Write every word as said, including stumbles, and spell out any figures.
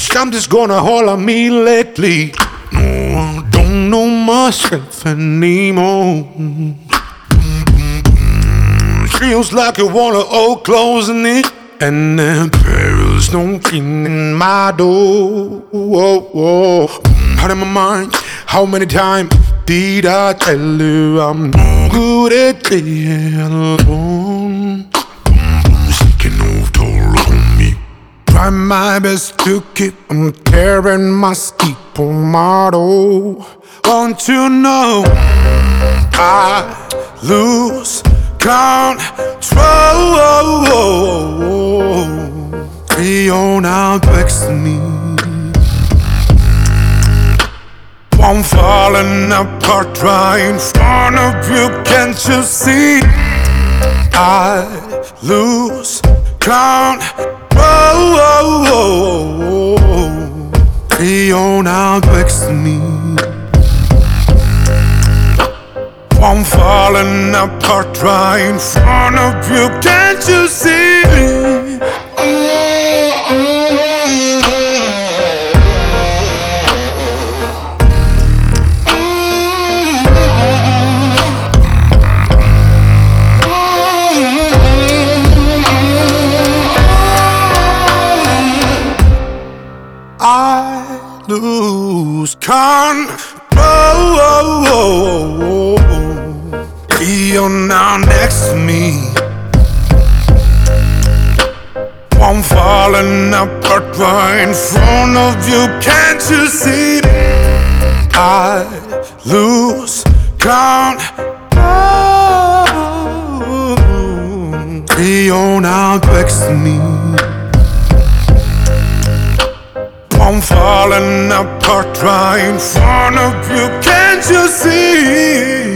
I'm just gonna hold on me lately. No, I don't know myself anymore. Feels like you wanna hold closing it, and then perils knocking in my door. Whoa, whoa. Out of my mind, how many times did I tell you I'm no good at being alone? Taking off toll on me. Try my best to keep from tearing my sleep on my door. Won't you know I lose control? You're now next to me. I'm falling apart right in front of you. Can't you see? I lose control. You're now next to me. I'm falling apart right in front of you. Can't you see? I lose control. You're now next to me. I'm falling apart right in front of you. Can't you see? I lose control. You're now next to me. I'm falling apart right in front of you. Can't you see?